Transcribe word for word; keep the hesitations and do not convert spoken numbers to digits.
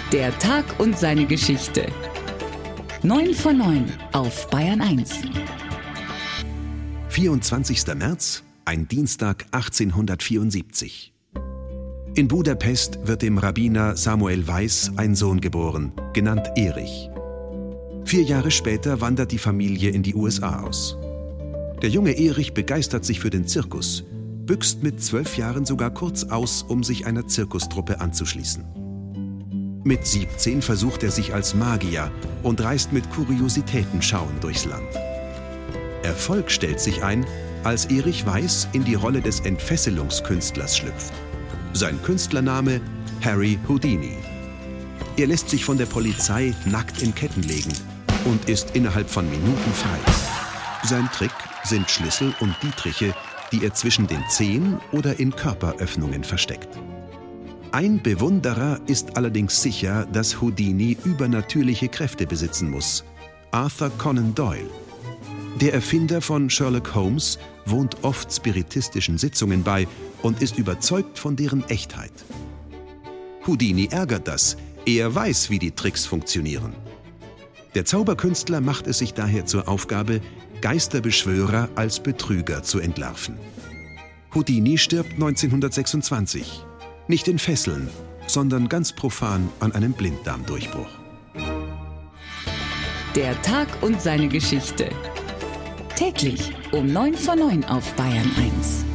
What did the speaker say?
Der Tag und seine Geschichte. neun vor neun auf Bayern eins. vierundzwanzigster März, ein Dienstag achtzehnhundertvierundsiebzig. In Budapest wird dem Rabbiner Samuel Weiss ein Sohn geboren, genannt Erich. Vier Jahre später wandert die Familie in die U S A aus. Der junge Erich begeistert sich für den Zirkus, büxt mit zwölf Jahren sogar kurz aus, um sich einer Zirkustruppe anzuschließen. Mit siebzehn versucht er sich als Magier und reist mit Kuriositätenschauen durchs Land. Erfolg stellt sich ein, als Erich Weiss in die Rolle des Entfesselungskünstlers schlüpft. Sein Künstlername Harry Houdini. Er lässt sich von der Polizei nackt in Ketten legen und ist innerhalb von Minuten frei. Sein Trick sind Schlüssel und Dietriche, die er zwischen den Zehen oder in Körperöffnungen versteckt. Ein Bewunderer ist allerdings sicher, dass Houdini übernatürliche Kräfte besitzen muss: Arthur Conan Doyle. Der Erfinder von Sherlock Holmes wohnt oft spiritistischen Sitzungen bei und ist überzeugt von deren Echtheit. Houdini ärgert das, er weiß, wie die Tricks funktionieren. Der Zauberkünstler macht es sich daher zur Aufgabe, Geisterbeschwörer als Betrüger zu entlarven. Houdini stirbt neunzehnhundertsechsundzwanzig. Nicht in Fesseln, sondern ganz profan an einem Blinddarmdurchbruch. Der Tag und seine Geschichte. Täglich um neun vor neun auf Bayern eins.